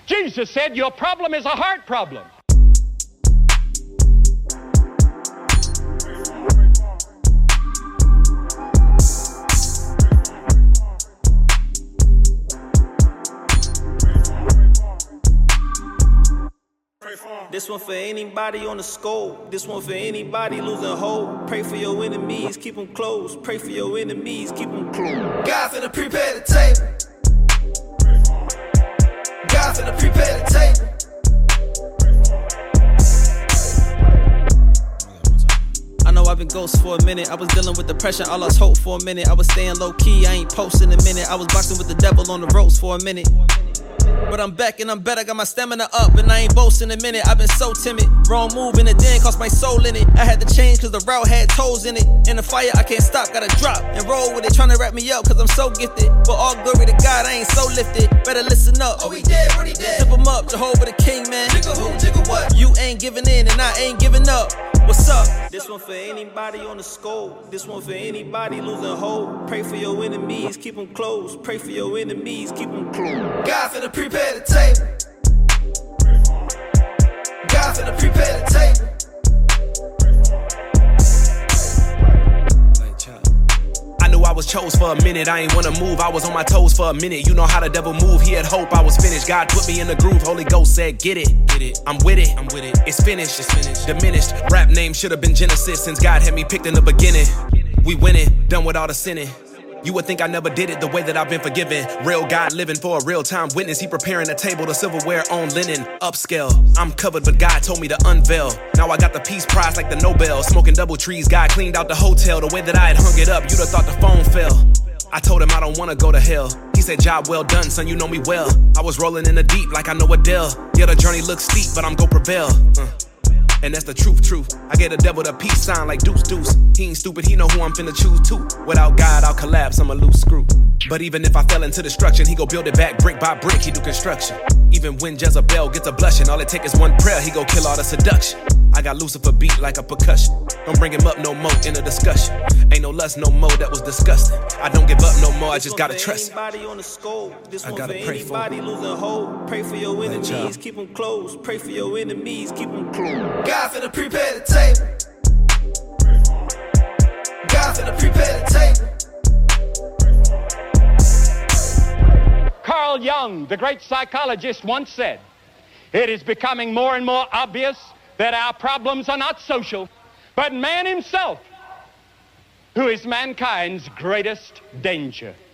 Jesus said your problem is a heart problem. This one for anybody on the scope. This one for anybody losing hope. Pray for your enemies, keep them close. Pray for your enemies, keep them close. God finna prepare the table. God finna prepare the table. I know I've been ghost for a minute. I was dealing with depression, I lost hope for a minute. I was staying low key, I ain't posting a minute. I was boxing with the devil on the ropes for a minute. But I'm back and I'm better, got my stamina up, and I ain't boasting a minute. I've been so timid, wrong move and it didn't cost my soul in it. I had to change cause the route had toes in it. In the fire I can't stop, gotta drop and roll with it. Tryna wrap me up cause I'm so gifted. But all glory to God, I ain't so lifted. Better listen up. Oh, he dead, what he dead? Tip him up, Jehovah the King, man. Jigga who, jigga what? You ain't giving in and I ain't giving up. What's up? This one for anybody on the scope. This one for anybody losing hope. Pray for your enemies, keep them close. Pray for your enemies, keep them close. God finna prepare the table. God finna prepare the table. I knew I was chose for a minute, I ain't wanna move, I was on my toes for a minute. You know how the devil move, he had hope, I was finished. God put me in the groove, Holy Ghost said get it, I'm with it, it's finished, diminished. Rap name should've been Genesis, since God had me picked in the beginning. We winning, done with all the sinning. You would think I never did it the way that I've been forgiven. Real God living for a real-time witness. He preparing a table, the silverware on linen. Upscale, I'm covered, but God told me to unveil. Now I got the peace prize like the Nobel. Smoking double trees, God cleaned out the hotel. The way that I had hung it up, you'd have thought the phone fell. I told him I don't wanna go to hell. He said, job well done, son, you know me well. I was rolling in the deep like I know Adele. Yeah, the journey looks steep, but I'm gon' prevail. And that's the truth. I gave the devil the peace sign like deuce. He ain't stupid, he know who I'm finna choose too. Without God, I'll collapse, I'm a loose screw. But even if I fell into destruction, he go build it back brick by brick, he do construction. Even when Jezebel gets a blushing, all it take is one prayer, he go kill all the seduction. I got Lucifer beat like a percussion. Don't bring him up no more in a discussion. Ain't no lust no more, that was disgusting. I don't give up no more, I just gotta trust him. On the scope. This I one gotta for pray for anybody losing hope. Pray for your enemies, keep them close. Pray for your enemies, keep them close. God finna prepare the table. God finna prepare the table. Carl Jung, the great psychologist, once said, it is becoming more and more obvious that our problems are not social, but man himself, who is mankind's greatest danger.